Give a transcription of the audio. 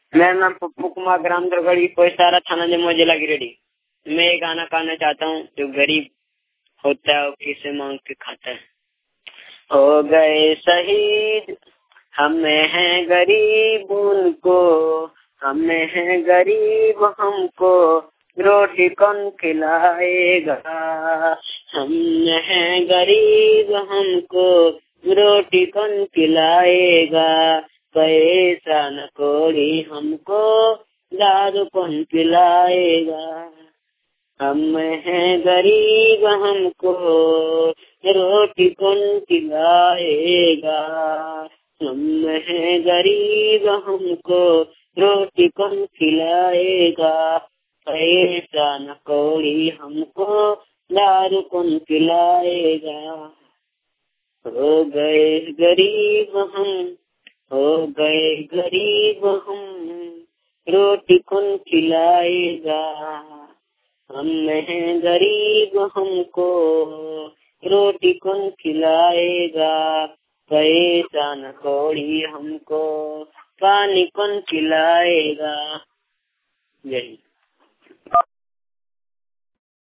मेरा नाम पप्पू कुमार, ग्राम दुर्गढ़ी, कोइसारा, थाना जमुआ, जिला गिरिडीह। मैं ये गाना गाना चाहता हूँ। जो गरीब होता है वो किसे मांग के खाता है। हो गए शहीद हमें है गरीब उनको, हमें है गरीब हमको रोटी कौन खिलाएगा। हम है गरीब हमको रोटी कौन खिलाएगा। पैसा न कोड़ी हमको दारू कौन पिलाएगा। हम हैं गरीब हमको रोटी कौन खिलाएगा। हम हैं गरीब हमको रोटी कौन खिलाएगा। पैसा न कौड़ी हमको दारू कौन पिलाएगा। हो गए गरीब हम, हो गए गरीब हम रोटी कौन खिलाएगा। हम हैं गरीब हमको रोटी कौन खिलाएगा। पैसा न कौड़ी हमको पानी कौन पिलाएगा। यही।